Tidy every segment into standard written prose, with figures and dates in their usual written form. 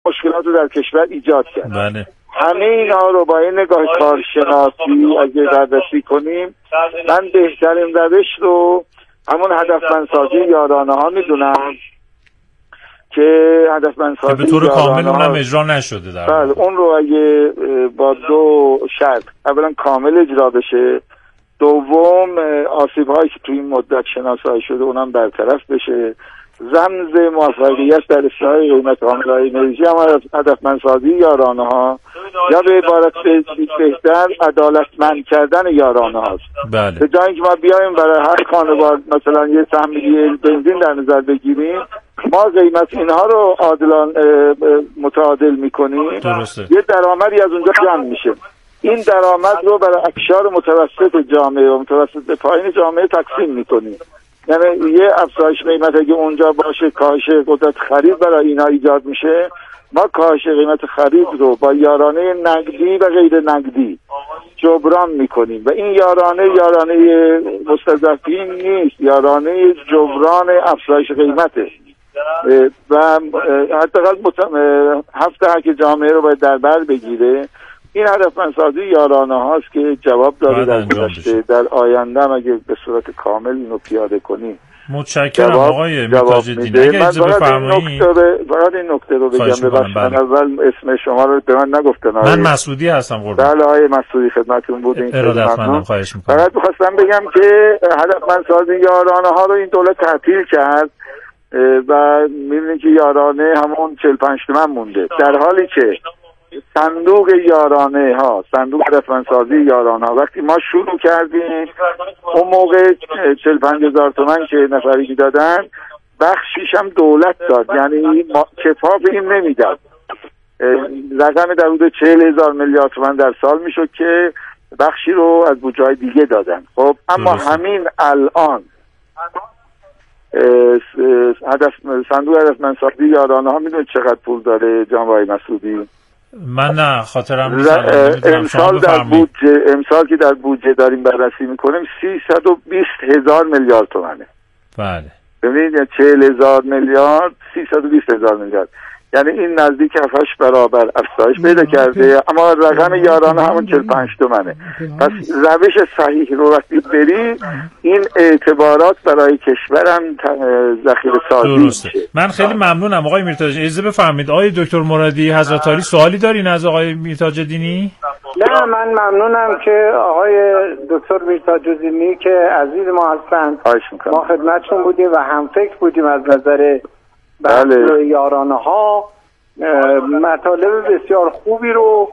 مشکلات رو در کشور ایجاد کرد. بله. همه اینها رو با این نگاه کارشناسی اگه بررسی کنیم، من بهترین روش رو همون هدفمندسازی یارانه ها میدونم که هدفمندسازی به طور کامل اونم اجرا نشده در بله، اون رو اگه با 2 شرط، اولا کامل اجرا بشه، دوم آسیب هایی که توی این مدت شناسایی شده اونم برطرف بشه، رمز موفقیت در اصلاح قیمت حامله‌های انرژی هم هدفمندسازی یارانه ها یا به عبارت بهتر عدالتمند کردن یارانه هاست. بله. به جای اینکه ما بیایم برای هر خانوار مثلا یه سهم بنزین در نظر بگیریم، ما قیمت اینها رو متعادل میکنیم، یه درآمدی از اونجا جمع میشه. این درآمد رو برای اقشار متوسط جامعه و متوسط پایین جامعه تقسیم میکنیم. یعنی یه افزایش قیمت اگه اونجا باشه، کاهش قدرت خرید برای اینا ایجاد میشه، ما کاهش قیمت خرید رو با یارانه نقدی و غیر نقدی جبران میکنیم و این یارانه مستضعفین نیست، یارانه جبران افزایش قیمته و حداقل 7 که جامعه رو باید در بر بگیره. این هدفمندسازی یارانه هاست که جواب داده در گذشته، در آینده هم اگه به صورت کامل اینو پیاده کنیم. متشکرم آقای میرتاج‌الدین. اگه اجازه بفرمایید فقط این نکته رو بگم. ببخشید اول اسم شما رو به من نگفتن. من مسعودی هستم قربان. بله آقای مسعودی خدمتتون بود. این ارادتمندم، خواهش می‌کنم. فقط می‌خواستم بگم که هدفمندسازی یارانه ها رو این دولت تعطیل کرد و می‌بینید که یارانه همون 45 تومن مونده، در حالی که صندوق یارانه ها، صندوق هدفمندسازی یارانه ها وقتی ما شروع کردیم اون موقع 45,000 تومان که نفری دادن، بخشیش هم دولت داد، یعنی کفاف این نمیداد. رقم در حدود 40,000 میلیارد تومان در سال میشد که بخشی رو از بودجه‌های دیگه دادن. خب اما همین الان صندوق هدفمندسازی یارانه ها میدونید چقدر پول داره جناب آقای مسعودی؟ من نه خاطرم نیست. امسال که در بودجه داریم بررسی میکنیم 320,000 میلیارد تومانه. بله. ببینید 40,000 میلیارد 320,000 میلیارد، یعنی این نزدیک 7 برابر افزایش پیدا کرده، اما رقم یارانه همون 45 تومنه. پس روش صحیح رو وقتی بری، این اعتبارات برای کشورم ذخیره سازی میشه. من خیلی ممنونم آقای میرتاج. اجازه بفرمایید آقای دکتر مرادی حضرت عالی سوالی دارین از آقای میرتاج‌الدینی؟ نه، من ممنونم که آقای دکتر میرتاج‌الدینی که عزیز ما هستند، ما خدمتشون بودیم و هم فکر بودیم از نظر بله یارانه ها، مطالب بسیار خوبی رو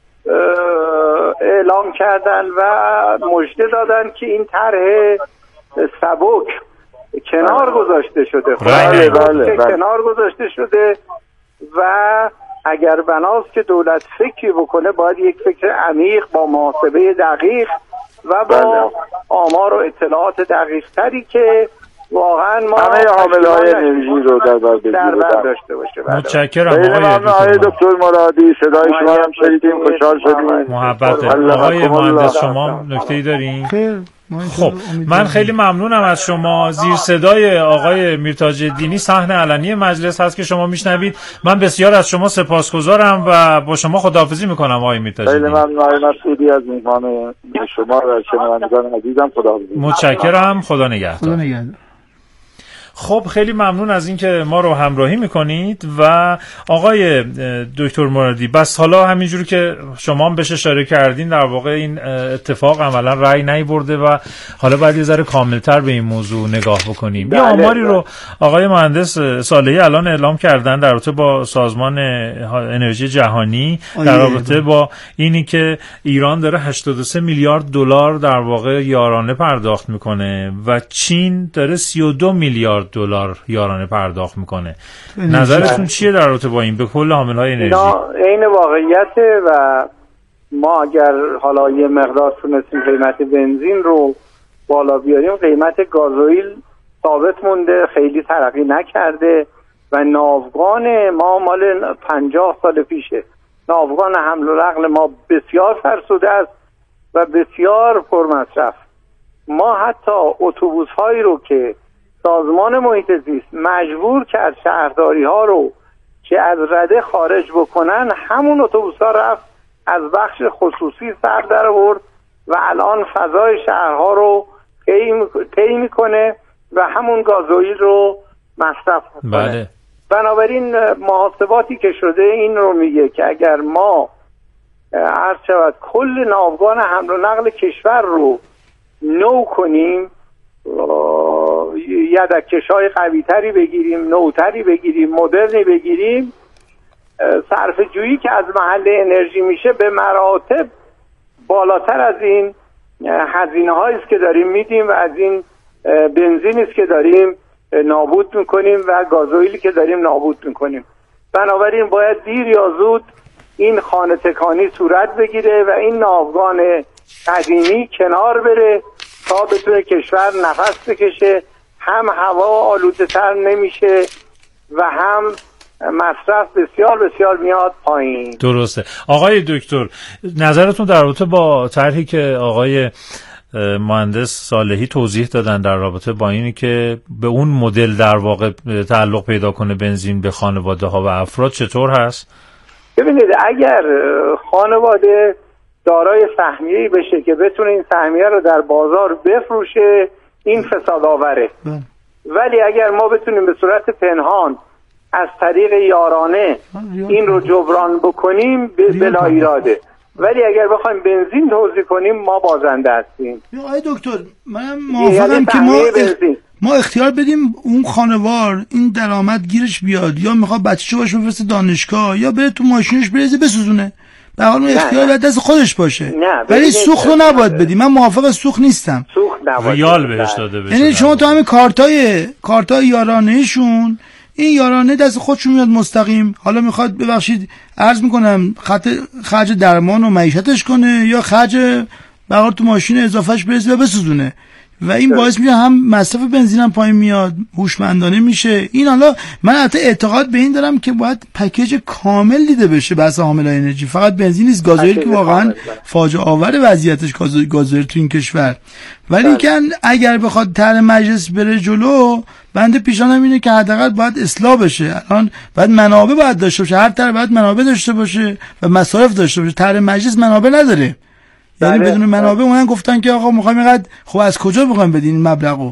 اعلام کردن و مژده دادن که این طرح سبک کنار گذاشته شده. بله. کنار گذاشته شده و اگر بناست که دولت فکری بکنه، باید یک فکر عمیق با محاسبه دقیق و با آمار و اطلاعات دقیق تری که واقعا ما همه حامله‌های انرژی رو در بر داشته باشه. متشکرم آقای دکتر مرادی، صدای شما هم شنیدیم، خوشحال شدیم. محبت آقای مهندس، شما نکته‌ای دارین؟ خب من خیلی ممنونم از شما. زیر صدای آقای میرتاج‌الدینی صحن علنی مجلس هست که شما میشنوید. من بسیار از شما سپاسگزارم و با شما خداحافظی میکنم آقای میرتاج‌الدینی. خیلی ممنون آقای مسعودی از میهمان شما و شنوندگان عزیزم. خداحافظی. متشکرم. خدا نگهدار. خب خیلی ممنون از اینکه ما رو همراهی میکنید. و آقای دکتر مرادی، بس حالا همینجوری که شما هم بهش اشاره کردین، در واقع این اتفاق عملا رأی نیاورده و حالا باید یه ذره کاملتر به این موضوع نگاه بکنیم. یه آماری رو آقای مهندس صالحی الان اعلام کردن در رابطه با سازمان انرژی جهانی، در رابطه با اینی که ایران داره 83 میلیارد دلار در واقع یارانه پرداخت میکنه و چین داره 32 میلیارد دلار یارانه پرداخت میکنه. نظرتون چیه در رابطه با این به کل حامله‌های انرژی؟ این واقعیته و ما اگر حالا یه مقدار تونستیم قیمت بنزین رو بالا بیاریم، قیمت گازوئیل ثابت مونده، خیلی ترقی نکرده و ناوگان ما مال 50 سال پیشه. ناوگان حمل و نقل ما بسیار فرسوده است و بسیار پرمصرف. ما حتی اتوبوس هایی رو که سازمان محیط زیست مجبور کرد شهرداری ها رو که از رده خارج بکنن، همون اتوبوس‌ها رفت از بخش خصوصی سر در آورد و الان فضای شهرها رو طی میکنه و همون گازوئیل رو مصرف میکنه. بله. بنابراین محاسباتی که شده این رو میگه که اگر ما عرض شود کل ناوگان حمل و نقل کشور رو نو کنیم، یدک‌کش‌های قوی‌تری بگیریم، نوتری بگیریم، مدرنی بگیریم، صرفه جویی که از محل انرژی میشه به مراتب بالاتر از این هزینه هایی است که داریم میدیم و از این بنزینی است که داریم نابود میکنیم و گازوئیلی که داریم نابود میکنیم. بنابراین باید دیر یا زود این خانه تکانی صورت بگیره و این ناوگان قدیمی کنار بره تا بتونه کشور نفس بکشه، هم هوا آلوده تر نمیشه و هم مصرف بسیار بسیار میاد پایین. درسته. آقای دکتر، نظرتون در رابطه با طرحی که آقای مهندس صالحی توضیح دادن در رابطه با اینی که به اون مدل در واقع تعلق پیدا کنه بنزین به خانواده ها و افراد چطور هست؟ ببینید، اگر خانواده دارای سهمیه‌ای بشه که بتونه این سهمیه رو در بازار بفروشه، این فساد آوره. ولی اگر ما بتونیم به صورت پنهان از طریق یارانه این رو جبران بکنیم بلا ایراده. ولی اگر بخوایم بنزین توزیع کنیم ما بازنده هستیم. آقای دکتر، منم موافقم که ما اختیار بدیم اون خانوار این درآمد گیرش بیاد، یا میخواد بچه‌شو باشه بفرسته دانشگاه یا بره تو ماشینش بریزه بسوزونه، به حال اون اختیار باید دست خودش باشه. ولی سوخت رو نباید بدیم. من موافق سوخت نیستم. سوخت نباید ریال بهش داده بشه. یعنی شما تو همین کارتای یارانه‌شون، این یارانه دست خودشون میاد مستقیم، حالا میخواد ببخشید عرض میکنم خرج درمان و معیشتش کنه یا خرج بقار تو ماشین اضافهش بریزه و بسوزونه و این باعث میشه هم مصرف بنزین هم پایین میاد، هوشمندانه میشه. این حالا من حتی اعتقاد به این دارم که باید پکیج کامل دیده بشه بحث حاملای انرژی، فقط بنزین نیست، گازوئیل که واقعا فاجعه آور وضعیتش گازوئیل تو این کشور. ولی که اگر بخواد طرح مجلس بره جلو، بنده پیشنهادم اینه که حداقل باید اصلاح بشه. الان باید منابع باید داشته باشه، هر طرح باید منابع داشته باشه و مصارف داشته باشه. طرح مجلس منابع نداره. یعنی بدون منابع اونن گفتن که آقا میخوایم اینقدر، خب از کجا میخوایم بدین این مبلغو؟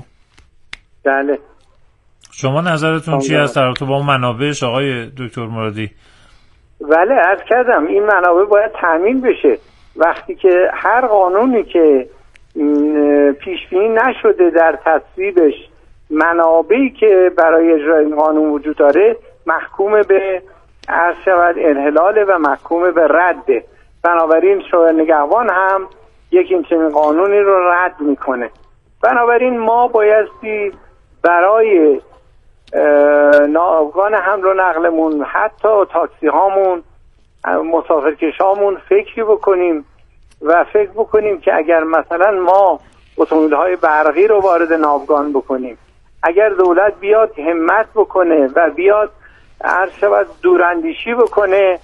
بله. شما نظرتون چی است در رابطه با اون منابعش آقای دکتر مرادی؟ بله، عرض کردم این منابع باید تامین بشه. وقتی که هر قانونی که پیش بینی نشده در تصویبش منابعی که برای اجرای این قانون وجود داره محکوم به عرض شود انحلاله و محکوم به رده. بنابراین شورای نگهبان هم یک چنین قانونی رو رد میکنه. بنابراین ما بایستی برای ناوگان حمل و نقلمون، حتی تاکسی هامون، مسافرکشامون فکری بکنیم و فکر بکنیم که اگر مثلا ما اتومبیل های برقی رو وارد ناوگان بکنیم، اگر دولت بیاد همت بکنه و بیاد عرض شود دوراندیشی بکنه،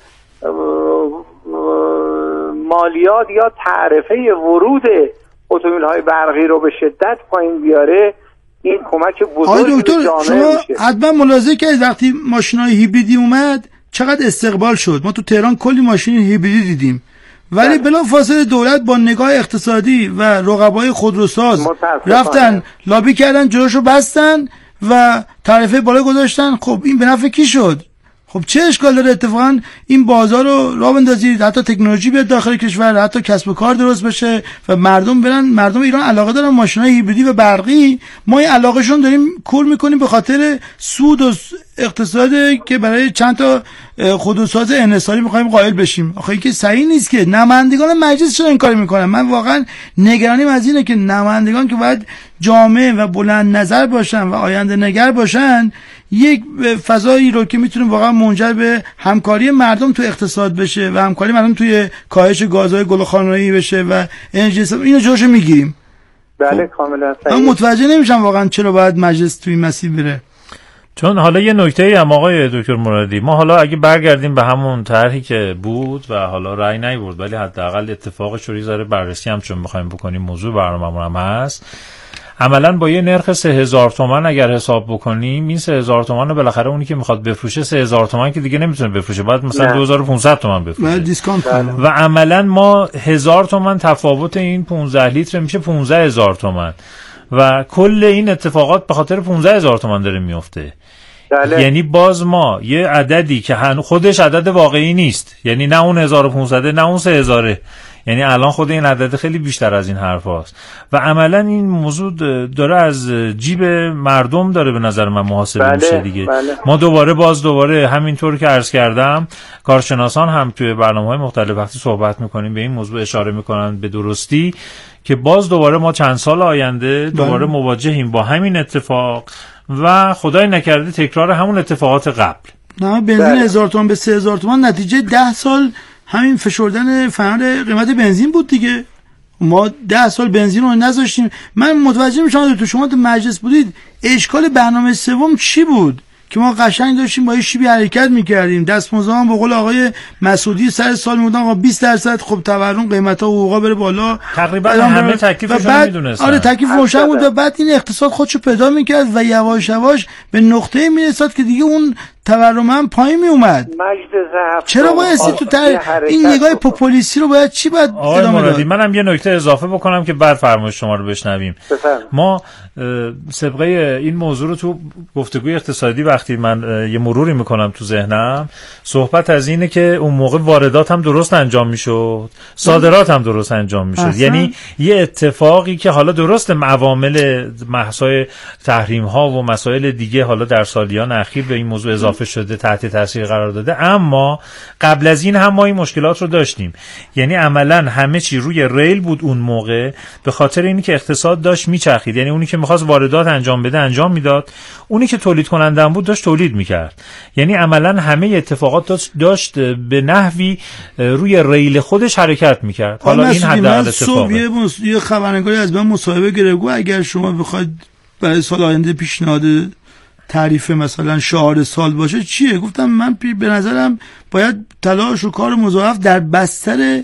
مالیات یا تعرفه ورود اتومبیل های برقی رو به شدت پایین بیاره، این کمک بزرگی به جامعه میشه. شما حتما ملاحظه کردید وقتی ماشین‌های هیبریدی اومد چقدر استقبال شد. ما تو تهران کلی ماشین هیبریدی دیدیم، ولی بلافاصله دولت با نگاه اقتصادی و رقبای خودروساز رفتن لابی کردن، جلوشو بستن و تعرفه بالا گذاشتن. خب این به نفع کی شد؟ خب چه اشکال داره اتفاقا این بازار رو راه بندازید، حتی تکنولوژی بیاد داخل کشور، حتی کسب و کار درست بشه و مردم ایران علاقه دارن ماشینای هیبریدی و برقی. ما این علاقهشون داریم کور میکنیم به خاطر سود و اقتصادی که برای چند تا خودروساز انحصاری میخوایم قائل بشیم. آخه این که صحیح نیست که. نمایندگان مجلس چرا این کارو میکنن؟ من واقعا نگرانیم از اینه که نمایندگان که باید جامع و بلند نظر باشن و آینده نگر باشن، یک فضایی رو که میتونه واقعا منجر به همکاری مردم تو اقتصاد بشه و همکاری مردم توی کاهش گازهای گلخانه‌ای بشه و انرژی، اینو جلوشو میگیریم. بله کاملا صحیح. من متوجه نمیشم واقعا چرا باید مجلس توی مسیر بره. چون حالا یه نکته‌ای هم آقای دکتر مرادی، ما حالا اگه برگردیم به همون طرحی که بود و حالا رأی نیورد، ولی حداقل اتفاقش رو ذره بررسی هم چون می‌خوایم بکنیم، موضوع برنامه‌مون هم هست. عملا با یه نرخ 3000 تومان اگر حساب بکنیم، این 3000 تومان رو بالاخره اونی که میخواد بفروشه 3000 تومان که دیگه نمیتونه بفروشه، باید مثلا 2500 تومان بفروشه و عملا ما 1000 تومان تفاوت این 15 لیتر میشه 15000 تومان و کل این اتفاقات به خاطر 15000 تومان داره میفته. یعنی باز ما یه عددی که خودش عدد واقعی نیست، یعنی نه اون 1500 نه اون 3000، یعنی الان خود این عدد خیلی بیشتر از این حرف هاست و عملا این موضوع داره از جیب مردم داره به نظر من محاسبه میشه دیگه. ما دوباره همینطور که عرض کردم کارشناسان هم توی برنامه‌های مختلف وقتی صحبت میکنیم به این موضوع اشاره میکنن به درستی که باز دوباره ما چند سال آینده دوباره مواجهیم با همین اتفاق و خدای نکرده تکرار همون اتفاقات قبل. نه بنزین 1000 تومان به 3000 تومان نتیجه 10 سال همین فشردن فنر قیمت بنزین بود دیگه. ما 10 سال بنزین رو نذاشتیم. من متوجه میشم تو شما تو مجلس بودید اشکال برنامه سوم چی بود که ما قشنگ داشتیم با شیبی حرکت میکردیم، دستمزدها به قول آقای مسعودی سر سال میگفتن آقا 20% خب تورم قیمتا و حقوقا بره بالا، تقریبا همه تکلیفشون میدونستن. آره تکلیف روشن بود و بعد این اقتصاد خودشو پیدا میکرد و یواش یواش به نقطه‌ای میرسید که دیگه اون تورم هم پایین می اومد. چرا بایستی تو این نگاه پوپولیستی رو باید چی باید ادامه داد؟ منم یه نکته اضافه بکنم که بعد فرمایش شما رو بشنویم. ما سابقه این موضوع رو تو گفتگوی اقتصادی وقتی من یه مروری میکنم تو ذهنم، صحبت از اینه که اون موقع واردات هم درست انجام میشد، صادرات هم درست انجام میشد. یعنی یه اتفاقی که حالا درست عوامل محصای تحریم ها و مسائل دیگه حالا در سالیان اخیر به این موضوع اضافه شده، تحت تاثیر قرار داده، اما قبل از این هم ما این مشکلات رو داشتیم. یعنی عملا همه چی روی ریل بود اون موقع به خاطر اینی که اقتصاد داشت میچرخید. یعنی اونی که میخواست واردات انجام بده انجام میداد، اونی که تولید کننده بود داشت تولید میکرد. یعنی عملا همه اتفاقات داشت به نحوی روی ریل خودش حرکت میکرد. حالا این حداقل اتفاقه. یه خبرنگاری از من مصاحبه گرفت، اگر شما بخواید برای سال آینده پیشنهاد تعریف مثلا شعار سال باشه چیه؟ گفتم من به نظرم باید تلاش و کار مضاعف در بستر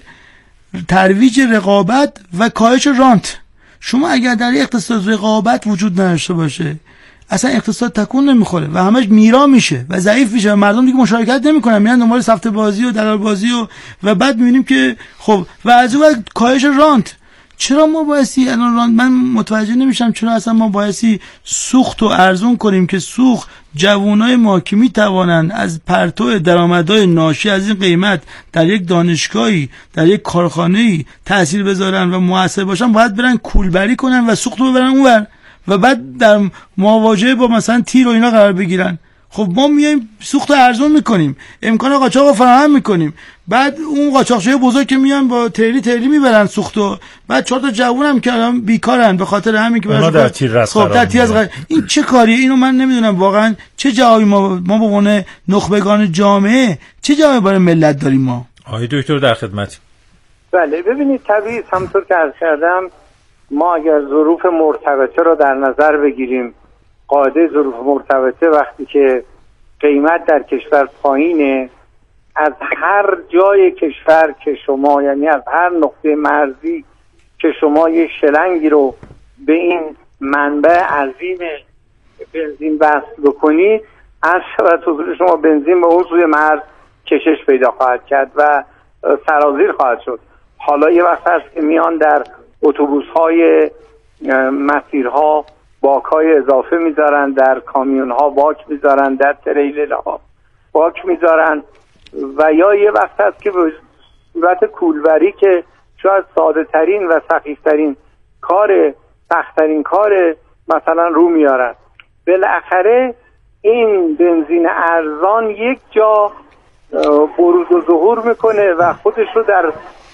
ترویج رقابت و کاهش رانت. شما اگر در اقتصاد رقابت وجود نداشته باشه اصلا اقتصاد تکون نمیخوره و همش میرا میشه و ضعیف میشه و مردم دیگه مشارکت نمیکنن، میرن دنبال سفته بازی و دلال بازی و بعد میبینیم که خب و از اون کاهش رانت. چرا ما بایستی الان من متوجه نمیشم چرا اصلا ما بایستی سوخت و ارزون کنیم که سوخت جوانای ما که میتوانند از پرتو درآمدهای ناشی از این قیمت در یک دانشگاهی در یک کارخانه‌ای تأثیر بذارن و موثر باشن باید برن کولبری کنن و سوخت رو ببرن اونور و بعد در مواجهه با مثلا تیر و اینا قرار بگیرن. خب ما میایم سوخت ارزون میکنیم، امکان قاچاق رو فراهم میکنیم، بعد اون قاچاقچیای بزرگ که میان با تریلی میبرن سوختو، بعد 4 تا جوونم که الان بیکارن به خاطر همین که در تیر این چه کاریه؟ اینو من نمیدونم واقعا چه جوابی ما به عنوان نخبگان جامعه چه جوابی برای ملت داریم ما. آقای دکتر در خدمتی. بله ببینید طبیعی همونطور که عرض کردم ما اگر ظروف مرتبطه رو در نظر بگیریم، قاعده ظروف مرتبطه وقتی که قیمت در کشور پایینه، از هر جای کشور که شما یعنی از هر نقطه مرزی که شما یه شلنگی رو به این منبع عظیم بنزین وصل بکنید، از شما بنزین به اون سوی مرز کشش پیدا خواهد کرد و سرازیر خواهد شد. حالا یه وقت هست که میان در اتوبوس‌های مسیرها باک‌های اضافه میذارن، در کامیون‌ها باک میذارن، در تریلرها باک میذارن و یا یه وقت هست که به صورت کولبری که شاید ساده ترین و سخیف ترین کار سخت‌ترین کار مثلا رو میارن. بالاخره این بنزین ارزان یک جا بروز و ظهور میکنه و خودش رو در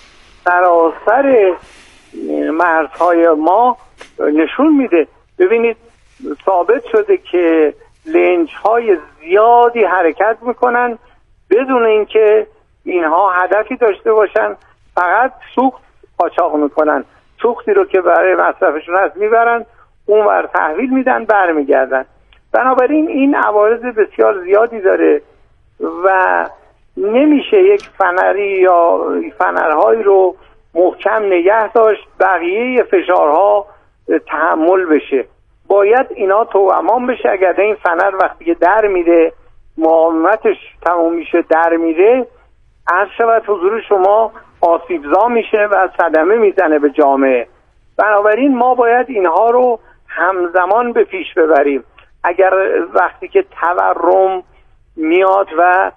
سراسر مرزهای ما نشون میده. ببینید ثابت شده که لنج‌های زیادی حرکت میکنن بدون اینکه اینها هدفی داشته باشن، فقط سوخت قاچاق میکنن. سوختی رو که برای مصرفشون هست میبرن اونور تحویل میدن برمیگردن. بنابراین این عوارض بسیار زیادی داره و نمیشه یک فنری یا فنرهایی رو محکم نگه داشت، بقیه فشارها تحمل بشه. باید اینا توامان بشه. اگر این فنر وقتی که در میره مقاومتش تموم میشه در میره، عرض شود حضور شما آسیبزا میشه و صدمه میزنه به جامعه. بنابراین ما باید اینها رو همزمان به پیش ببریم. اگر وقتی که تورم میاد و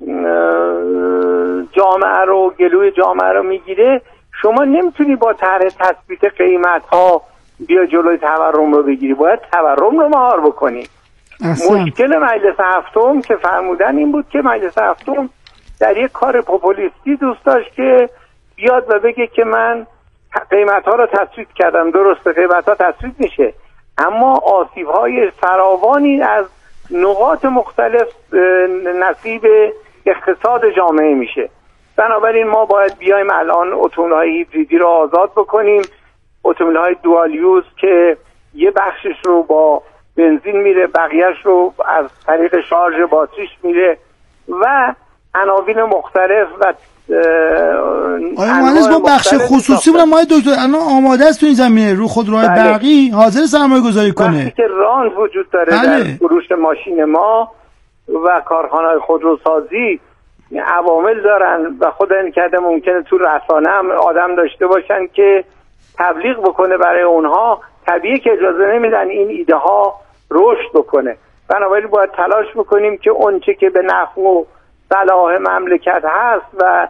جامعه رو گلوی جامعه رو میگیره، شما نمیتونی با طرح تثبیت قیمت ها بیا جلوی تورم رو بگیری، باید تورم رو مهار بکنی. مشکل مجلس هفتم که فرمودن این بود که مجلس هفتم در یک کار پوپولیستی دوست داشت که بیاد و بگه که من قیمت ها رو تثبیت کردم. درسته قیمت ها تثبیت میشه، اما آسیب های فراوانی از نقاط مختلف نصیب اقتصاد جامعه میشه. بنابراین ما باید بیایم الان اتومبیل های هیبریدی رو آزاد بکنیم، اتومبیل های دوال یوز که یه بخشش رو با بنزین میره، بقیهش رو از طریق شارژ باتریش میره و عناوین مختلف و آیا مهندس ما بخش خصوصی بودم ما دکتر الان آماده است تو این زمینه رو خودروهای برقی حاضر سرمایه گذاری کنه؟ وقتی که راند وجود داره در فروش ماشین ما و کارخانه‌های خودروسازی عوامل دارن و خدا نکرده ممکنه تو رسانه هم آدم داشته باشن که تبلیغ بکنه برای اونها، طبیعی که اجازه نمیدن این ایده ها رشد بکنه. بنابراین باید تلاش بکنیم که اونچه که به نفع و صلاح مملکت هست و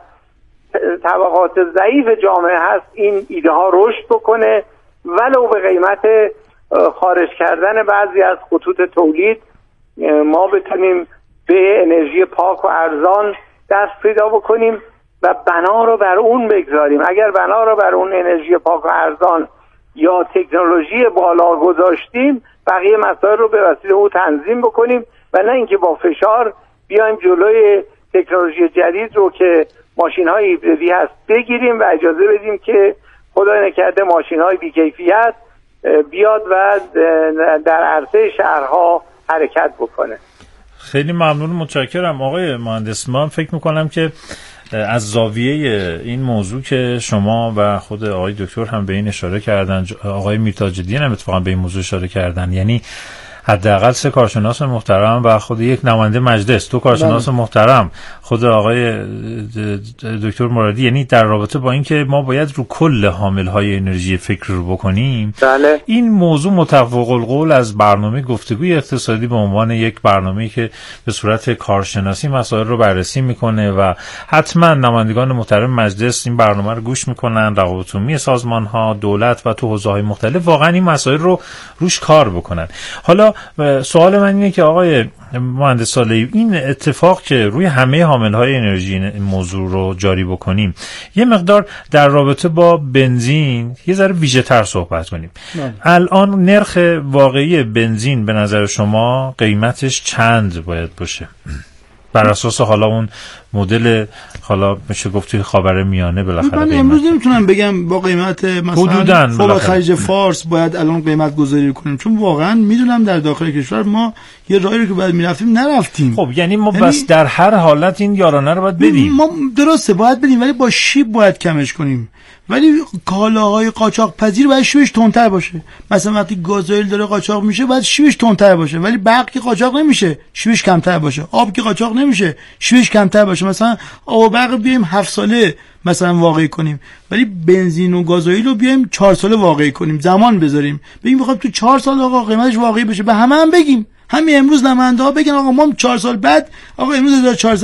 طبقات ضعیف جامعه هست این ایده ها رشد بکنه، ولو به قیمت خارج کردن بعضی از خطوط تولید ما بتونیم به انرژی پاک و ارزان دست پیدا بکنیم و بنا رو بر اون بگذاریم. اگر بنا رو بر اون انرژی پاک و ارزان یا تکنولوژی بالا گذاشتیم، بقیه مسائل رو به وسیله او تنظیم بکنیم و نه اینکه با فشار بیایم جلوی تکنولوژی جدید رو که ماشین‌های هیبریدی هست بگیریم و اجازه بدیم که خدای نکرده ماشین‌های بی‌کیفیت بیاد و در عرصه شهرها حرکت بکنه. خیلی ممنون، متشکرم آقای مهندس. من فکر میکنم که از زاویه این موضوع که شما و خود آقای دکتر هم به این اشاره کردن، آقای میرتاج‌الدین هم اتفاقا به این موضوع اشاره کردن، یعنی حداقل 3 کارشناس محترم و خود یک نماینده مجلس، 2 کارشناس محترم، خود آقای دکتر مرادی، یعنی در رابطه با این که ما باید رو کل حامل‌های انرژی فکر رو بکنیم. بله. این موضوع متفق القول از برنامه گفتگوی اقتصادی به عنوان یک برنامه‌ای که به صورت کارشناسی مسائل رو بررسی میکنه و حتما نمایندگان محترم مجلس این برنامه رو گوش میکنن، روابط عمومی سازمان‌ها، دولت و تو حوزه‌های مختلف واقعا این مسائل رو روش کار بکنن. حالا سوال من اینه که آقای مهندس صالحی، این اتفاق که روی همه حامل‌های انرژی این موضوع رو جاری بکنیم، یه مقدار در رابطه با بنزین یه ذره ویژه‌تر صحبت کنیم. الان نرخ واقعی بنزین به نظر شما قیمتش چند باید باشه؟ بر اساس حالا اون مدل، حالا میشه گفت خاور میانه بالاخره من امروز نمیتونم بگم با قیمت مثلا فوق خلیج فارس باید الان قیمت گذاری کنیم، چون واقعا میدونم در داخل کشور ما یه راهی رو که باید میرفتیم نرفتیم. خب یعنی ما بس در هر حالت این یارانه رو باید بدیم. ما درسته باید بدیم، ولی با شیب باید کمش کنیم. ولی کالاهای قاچاق پذیر باید شیبش تندتر باشه. مثلا وقتی گازوئیل داره قاچاق میشه باید شیبش تندتر باشه، ولی برق که قاچاق نمیشه شیبش کمتر باشه. آب که قاچاق نمیشه شیبش کمتر باشه. مثلا آب و برق بیایم 7 ساله مثلا واقعی کنیم، ولی بنزین و گازوئیل رو بیایم 4 ساله واقعی کنیم، زمان بذاریم، بگیم بخوام تو 4 سال آقا قیمتش واقعی بشه، به همه هم بگیم. همین امروز نماینده ها بگن آقا ما 4 سال بعد آقا امروز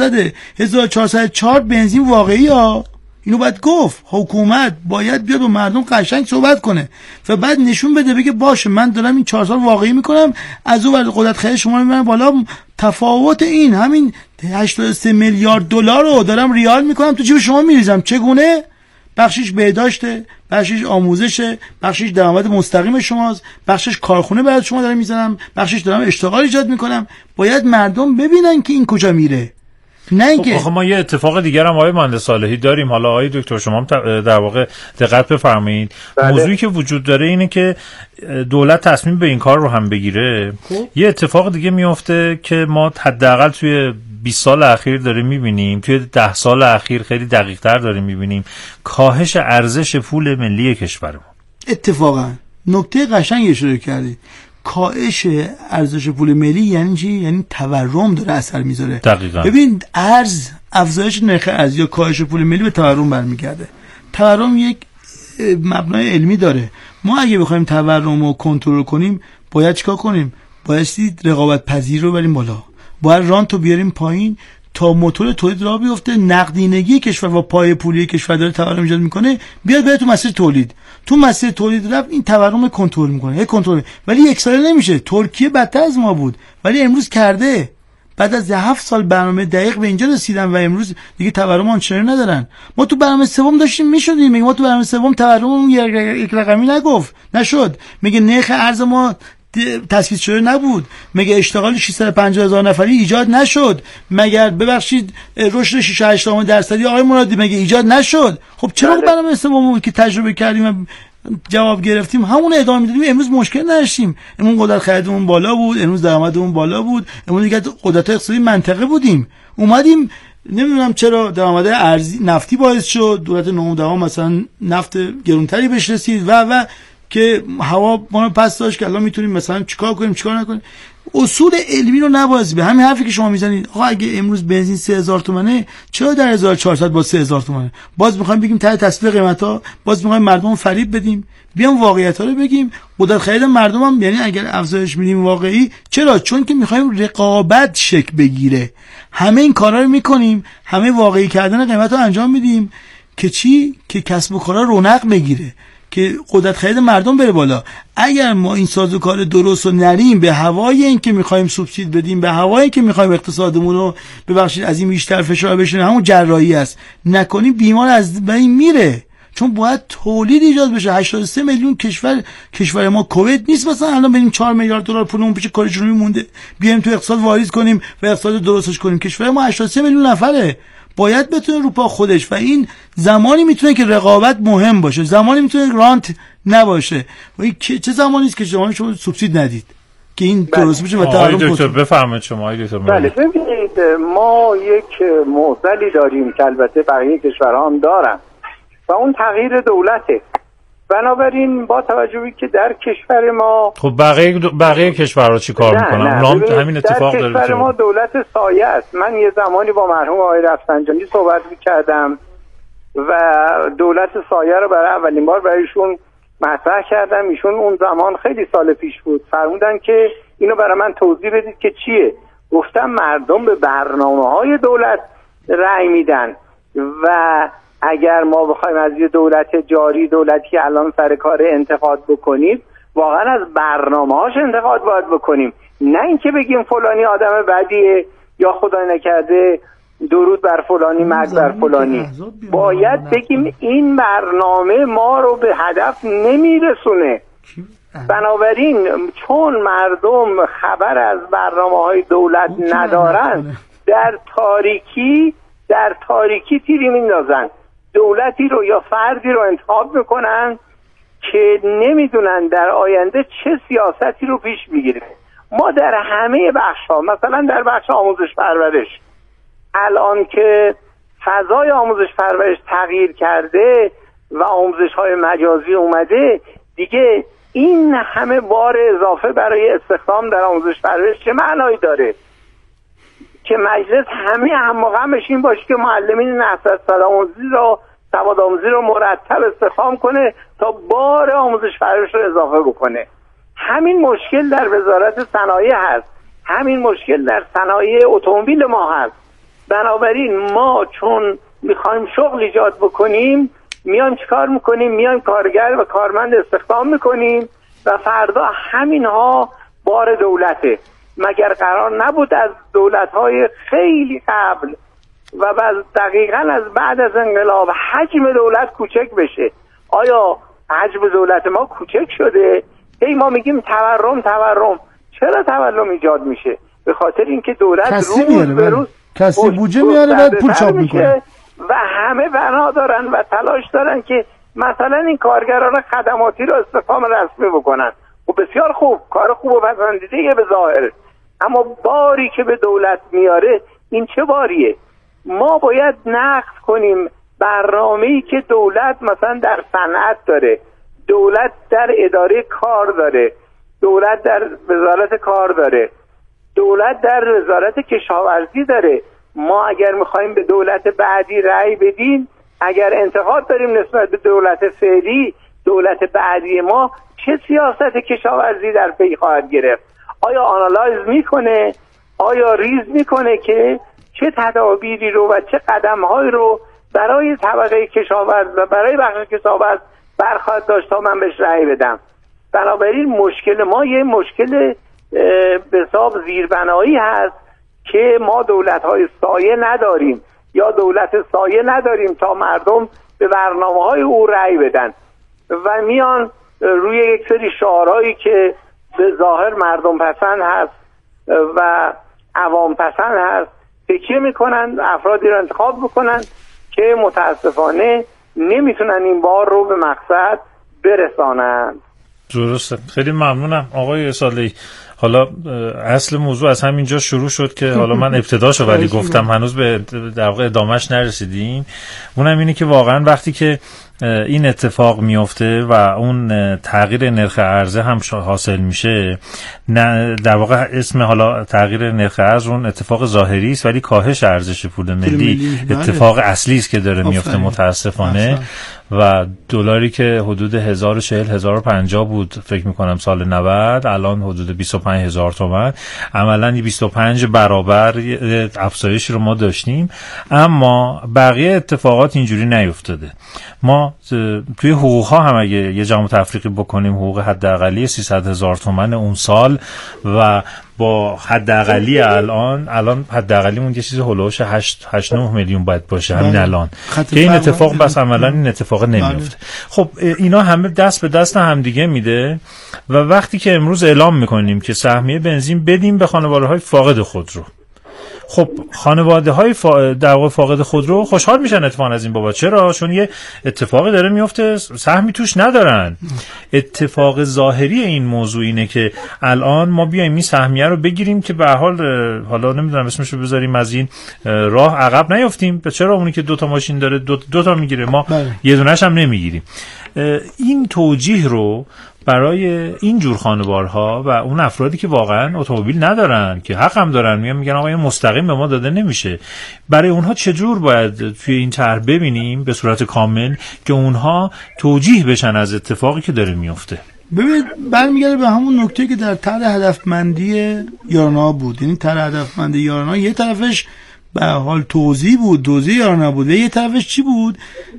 1404 بنزین واقعی ها. اینو باید گفت. حکومت باید بیاد با مردم قشنگ صحبت کنه و بعد نشون بده، بگه باشه من دارم این 4 سال واقعی میکنم، از اون ور قدرت خرید شما رو میبرم بالا، تفاوت این همین 83 میلیارد دلار رو دارم ریال میکنم تو جیب شما میریزم. چگونه؟ بخشش بهداشته، بخشش آموزشه، بخشش درآمد مستقیم شماست، بخشش کارخونه برای شما دارم میزنم، بخشش دارم اشتغال ایجاد میکنم. باید مردم ببینن که این کجا میره، نه اینکه خب ما یه اتفاق دیگر هم آقای مهندس صالحی داریم. حالا آقای دکتر شما هم در واقع دقت بفرمایید. بله. موضوعی که وجود داره اینه که دولت تصمیم به این کار رو هم بگیره. یه اتفاق دیگه میفته که ما حداقل توی 20 سال اخیر داریم میبینیم، توی 10 سال اخیر خیلی دقیق‌تر داریم میبینیم، کاهش ارزش پول ملی کشورمون. اتفاقا نکته قشنگی اشاره کردید. کاهش ارزش پول ملی یعنی چی؟ یعنی تورم داره اثر میذاره. دقیقاً. ببین افزایش نرخ ارز یا کاهش پول ملی به تورم برمیگرده. تورم یک مبنای علمی داره. ما اگه بخوایم تورم رو کنترل کنیم باید چیکار کنیم؟ باید رقابت پذیر رو بریم بالا، باید رانت رو بیاریم پایین تا موتور تولید راه بیفته، نقدینگی کشور و پای پولی کشور داره تورم ایجاد میکنه بیاد بره تو مسیر تولید. تو مسیر تولید رفت این تورم کنترل میکنه، کنترل. ولی یک ساله نمیشه. ترکیه بدتر از ما بود ولی امروز کرده. بعد از 7 سال برنامه دقیق به اینجا رسیدن و امروز دیگه تورم آنچنانی ندارن. ما تو برنامه سوم داشتیم میشدیم، میگه ما تو برنامه سوم تورم یک رقمی نشد. میگه نرخ ارز ما تثبیت شده نبود، مگه اشتغال 650,000 نفری ایجاد نشد، مگر ببخشید رشد 6.8% آقای مرادی مگه ایجاد نشد؟ خب چرا برنامه سوم که تجربه کردیم جواب گرفتیم همون ادامه میدادیم؟ امروز مشکل نداشتیم. امروز قدرت خریدمون بالا بود، امروز درآمدمون بالا بود، امروز دیگه قدرت اقتصادی منطقه بودیم. اومدیم نمیدونم چرا درآمد ارزی نفتی باعث شد دولت نهم مثلا نفت گرونتری بهش رسید و که هوا ما رو پس داشت که الان میتونیم مثلا چیکار کنیم چیکار نکنیم. اصول علمی رو نبازی. به همین حرفی که شما میزنید آقا اگه امروز بنزین 3000 تومانه چرا در 1400 با 3000 تومانه؟ باز میخوایم بگیم ته تصفیه قیمتا، باز میخوایم مردم فریب بدیم. بیام واقعیت‌ها رو بگیم. قدرت خرید مردم هم یعنی اگر افزایش میدیم واقعی، چرا؟ چون که میخوایم رقابت شکل بگیره. همه این کارا رو میکنیم، همه واقعی کردن قیمتا انجام میدیم که چی؟ که کسب و کارا رونق بگیره، که قدرت خرید مردم بره بالا. اگر ما این سازوکار درست رو نریم، به هوای این که میخوایم سوبسید بدیم، به هوای که میخوایم اقتصادمون رو ببخشید از این بیشتر فشار بشینه، همون جراحی است، نکنیم بیمار از بین میره. چون باید تولید ایجاد بشه. 83 میلیون کشور ما کویت نیست مثلا الان بریم 4 میلیارد دلار پولمون پیش کره جنوبی مونده بیایم تو اقتصاد واریز کنیم و اقتصاد درستش کنیم. کشور ما 83 میلیون نفره، باید بتونه رو پا خودش، و این زمانی میتونه که رقابت مهم باشه، زمانی میتونه رانت نباشه. و این چه زمانی است که زمانی شما سوبسید ندید که این درست بشه و آقای دکتر بفرمایید شما. آقای دکتر بله ببینید ما یک معضلی داریم که البته بقیه کشورها هم دارن و اون تغییر دولته. بنابراین با توجهی که در کشور ما خب بقیه کشورها چی کار میکنن؟ همین اتفاق داره. در کشور ما دولت سایه است. من یه زمانی با مرحوم آقای رفسنجانی صحبت می‌کردم و دولت سایه رو برای اولین بار برایشون مطرح کردم. ایشون اون زمان خیلی سال پیش بود، فرمودن که اینو برای من توضیح بدید که چیه. گفتم مردم به برنامه‌های دولت رأی میدن و اگر ما بخوایم از یه دولت جاری، دولتی الان سر کار انتقاد بکنیم، واقعا از برنامه‌هاش انتقاد باید بکنیم، نه اینکه بگیم فلانی آدم بدیه یا خدای نکرده درود بر فلانی مرگ بر فلانی. باید بگیم این برنامه ما رو به هدف نمیرسونه. بنابراین چون مردم خبر از برنامه‌های دولت ندارن، در تاریکی تیری میندازن. دولتی رو یا فردی رو انتخاب میکنن که نمیدونن در آینده چه سیاستی رو پیش بگیره. ما در همه بخش‌ها، مثلا در بخش آموزش پرورش، الان که فضای آموزش پرورش تغییر کرده و آموزش‌های مجازی اومده، دیگه این همه بار اضافه برای استخدام در آموزش پرورش چه معنایی داره؟ که مجلس همه هم غمش این باشه که معلمین نهضت سوادآموزی رو مرتب استخدام کنه تا بار آموزش پرورش رو اضافه بکنه. همین مشکل در وزارت صنایع هست، همین مشکل در صنایع اتومبیل ما هست. بنابراین ما چون میخوایم شغل ایجاد بکنیم، میایم چیکار میکنیم؟ میایم کارگر و کارمند استخدام میکنیم و فردا همینها بار دولته. مگر قرار نبود از دولت‌های خیلی قبل و دقیقاً از بعد از انقلاب حجم دولت کوچک بشه؟ آیا حجم دولت ما کوچک شده؟ ما میگیم تورم. چرا تورم ایجاد میشه؟ به خاطر اینکه دولت روز به روز کسی بودجه میاره بعد پول چاپ میکنه و همه بنا دارن و تلاش دارن که مثلا این کارگران خدماتی رو استخدام رسمی بکنن. و بسیار خوب، کار خوب و پسندیده به ظاهر، اما باری که به دولت میاره این چه باریه؟ ما باید نقد کنیم برنامه‌ای که دولت مثلا در صنعت داره، دولت در اداره کار داره، دولت در وزارت کار داره، دولت در وزارت کشاورزی داره. ما اگر میخوایم به دولت بعدی رأی بدیم، اگر انتقاد داریم نسبت به دولت فعلی، دولت بعدی ما چه سیاست کشاورزی در پی خواهد گرفت؟ آیا آنالایز میکنه؟ آیا ریز میکنه که چه تدابیری رو و چه قدمهایی رو برای طبقه کشاورز و برای بخش کشاورز برخواهد داشت تا من بهش رأی بدم؟ بنابراین مشکل ما یه مشکل به حساب زیربنایی هست که ما دولت‌های سایه نداریم یا دولت سایه نداریم تا مردم به برنامه‌های او رأی بدن و میان روی یک سری شعارهایی که به ظاهر مردم پسند هست و عوام پسند هست تکیه میکنن، افرادی رو انتخاب بکنن که متاسفانه نمیتونن این بار رو به مقصد برسانند. درسته. خیلی ممنونم آقای صالحی. حالا اصل موضوع از همینجا شروع شد که حالا من ابتداشو ولی گفتم هنوز به در واقع ادامهش نرسیدیم. اونم اینه که واقعا وقتی که این اتفاق میفته و اون تغییر نرخ ارزه هم حاصل میشه، نه در واقع اسم حالا تغییر نرخ ارز اون اتفاق ظاهری است ولی کاهش ارزش پول ملی اتفاق اصلی است که داره میفته متاسفانه. و دلاری که حدود 1040-1050 بود فکر میکنم سال 90، الان حدود 25,000 تومان، عملاً 25 برابر افزایشی رو ما داشتیم. اما بقیه اتفاقات اینجوری نیفتاده. ما توی حقوق ها هم اگه یه جمع تفریقی بکنیم، حقوق حداقلی 300,000 تومان اون سال و با حداقلی الان حداقلیمون یه چیز هولوش 8-9 میلیون باید باشه همین الان که این اتفاق بس عملا این اتفاق نمیفته. خب اینا همه دست به دست هم دیگه میده و وقتی که امروز اعلام میکنیم که سهمیه بنزین بدیم به خانواده‌های فاقد خودرو، خب خانواده‌های در واقع فاقد خودرو خوشحال میشن اتفاقا از این بابت. چرا؟ چون یه اتفاقی داره میفته، سهمی توش ندارن. اتفاق ظاهری این موضوع اینه که الان ما بیایم این سهمیه رو بگیریم که به هر حال حالا نمیدونم اسمش رو بذاریم از این راه عقب نیافتیم. چرا اونی که 2 ماشین داره 2 میگیره ما یه دونه‌ش هم نمیگیریم؟ این توجیه رو برای این جور خانوارها و اون افرادی که واقعا اتومبیل ندارن که حق هم دارن میگن آقا این مستقیم به ما داده نمیشه، برای اونها چجور باید توی این طرح ببینیم به صورت کامل که اونها توجیه بشن از اتفاقی که داره میفته؟ ببینید برمیگرده به همون نکته که در طرح هدفمندی یارانه بود. یعنی طرح هدفمندی یارانه یه طرفش به حال توزیع بود، توزیع یارانه بود و یه طرفش چی بود؟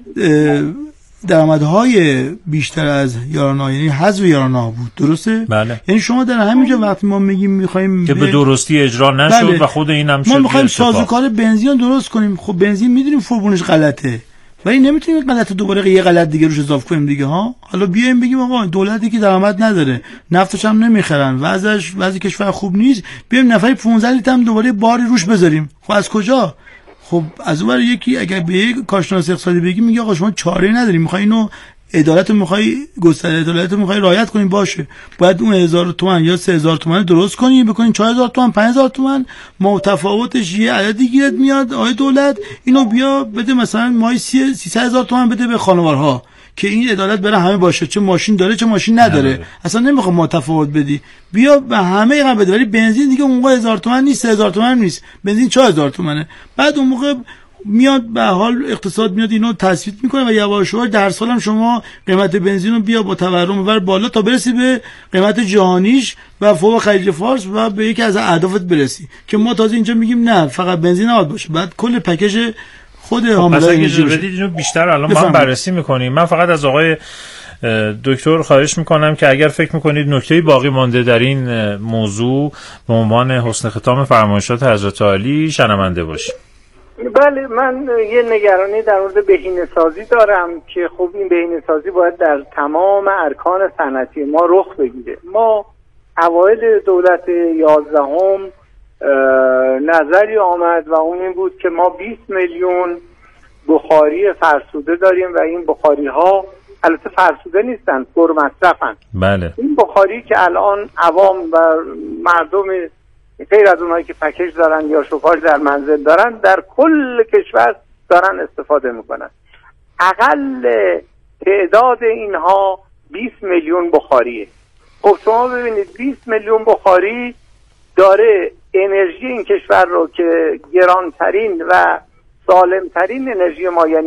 درآمدهای بیشتر از یارانه، یعنی حذف یارانه بود. درسته؟ بله. یعنی شما در همینجا وقتی ما میگیم میخوایم که به درستی اجرا نشد بله. و خود اینم شد ما میخوایم سازوکار بنزین درست کنیم. خب بنزین میدونیم فرمولش غلطه ولی نمیتونیم غلط دوباره یه غلط دیگه روش اضافه کنیم دیگه ها. حالا بیایم بگیم آقا دولتی که درآمد نداره، نفتش هم نمیخرن، وضع کشور خوب نیست، بیایم نفری 15 لیتر هم دوباره باری روش بذاریم. خب از کجا؟ خب از اون یکی اگر به یک کارشناس اقتصادی بگی میگه آقا شما چاره نداری، میخوای اینو عدالت میخوای گستره عدالت میخوای رعایت کنی، باشه باید اون 1000 تومان یا 3000 تومان درست کنی، بکنین 4000 تومان 5000 تومان، متفاوتش یه عددی گیرت میاد آقای دولت اینو بیا بده مثلا ماهی 300,000 تومان بده به خانوارها که این عدالت برای همه باشه، چه ماشین داره چه ماشین نداره. اصلا نمیخوام متفاوت بدی، بیا به همه هم بده. ولی بنزین دیگه اون موقع 1000 تومان نیست، 3000 تومان نیست، بنزین 4000 تومانه. بعد اون موقع میاد به حال اقتصاد میاد اینو تثبیت میکنه و یواش یواش در سال هم شما قیمت بنزین رو بیا با تورم ببر بالا تا برسی به قیمت جهانیش و فوق خلیج فارس و به یکی از اهدافت برسی که ما تازه اینجا میگیم نه فقط بنزین نباید باشه، بعد کل پکیج خود حامله انرژی باشه. اینو بیشتر الان ما بررسی میکنیم. من فقط از آقای دکتر خواهش میکنم که اگر فکر میکنید نکته‌ای باقی مانده در این موضوع به عنوان حسن ختام فرمایشات حضرت عالی شنونده باشیم. بله، من یه نگرانی در مورد بهینه‌سازی دارم که خب این بهینه‌سازی باید در تمام ارکان صنعتی ما رخ بگیره. ما اوایل دولت 11 نظری آمد و اون این بود که ما 20 میلیون بخاری فرسوده داریم و این بخاری ها البته فرسوده نیستن، پرمصرفن. بله. این بخاری که الان عوام و مردم غیر از اونهایی که پکیج دارن یا شوفاژ در منزل دارن در کل کشور دارن استفاده میکنن. اقل تعداد اینها 20 میلیون بخاریه. خب شما ببینید 20 میلیون بخاری داره انرژی این کشور رو که گرانترین و سالمترین انرژی ما، یعنی